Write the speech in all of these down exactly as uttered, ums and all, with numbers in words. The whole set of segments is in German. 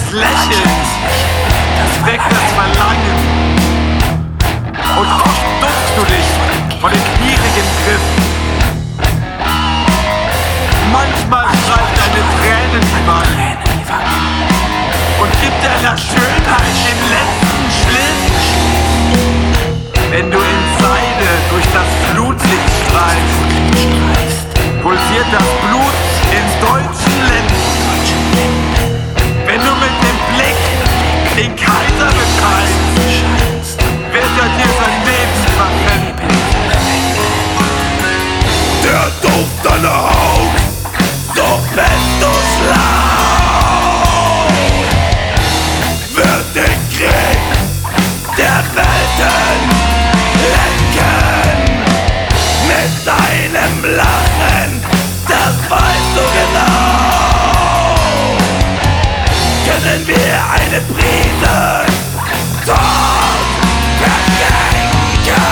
falsches Lächeln weckt das Verlangen und oft duckst du dich vor den knierigen Griff. Manchmal streicht deine Tränen die Wangen und gibt deiner Schönheit den letzten Schliff. Wenn du in Seide durch das Flutlicht streifst, pulsiert das Blut in deutschen Lenden. Wenn du mit dem Blick den Kaiser beschreibst, wird er dir sein Leben verwenden. Der Duft deiner Haut, so fest du schlau, wird den Krieg der Welten lenken. Mit deinem Lachen, das weißt du genau, können wir eine Prise Tod verschenken.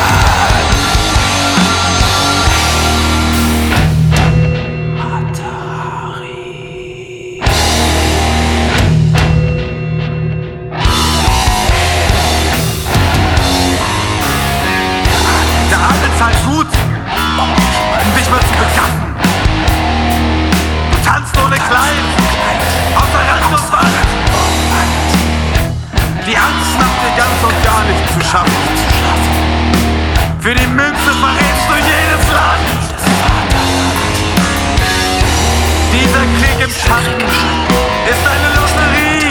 Der Adel zahlt gut, um dich mal zu begatten. Du tanzt ohne Kleid, außer Rand und Wand. Die Angst macht dir ganz und gar nicht zu schaffen. Für die Münze verrätst du jedes Land. Dieser Krieg im Schatten ist eine Lotterie.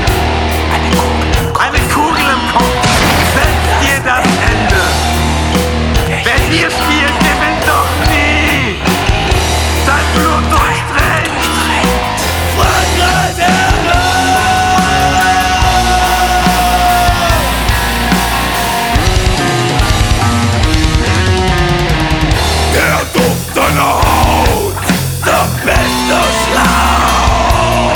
Eine Kugel im Kopf setzt dir das Ende. Wer hier spielt, gewinnt doch nie. Dein Blut durchdrängt Frankreich Erde! Der Duft deiner Haut, der beste Schlau,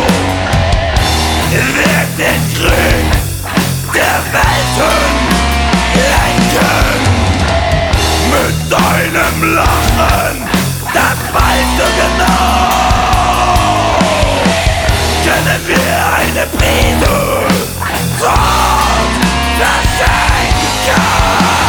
wird den Krieg der Welten lenken. Mit deinem Lachen, das weißt du genau, können wir eine Prise Tod verschenken.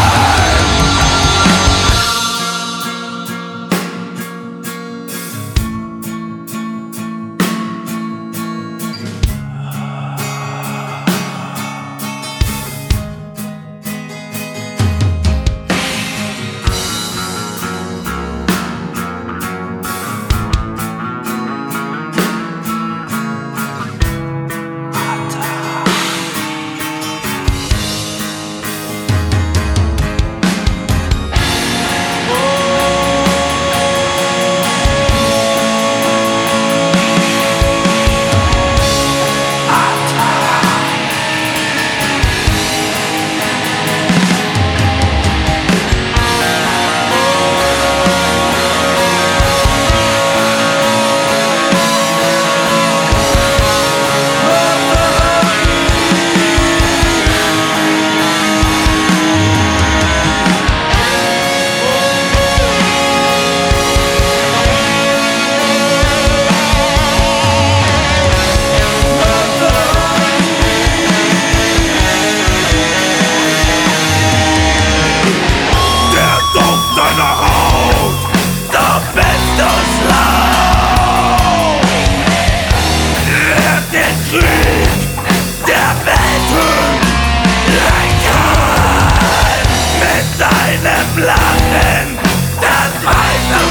Lachen, das weißt du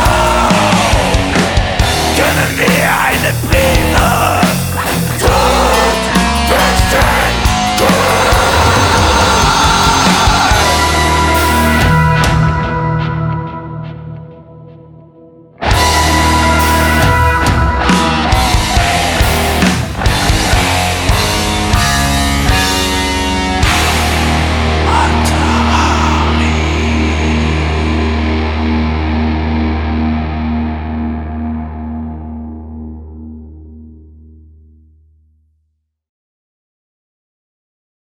genau, können wir eine Prise tun.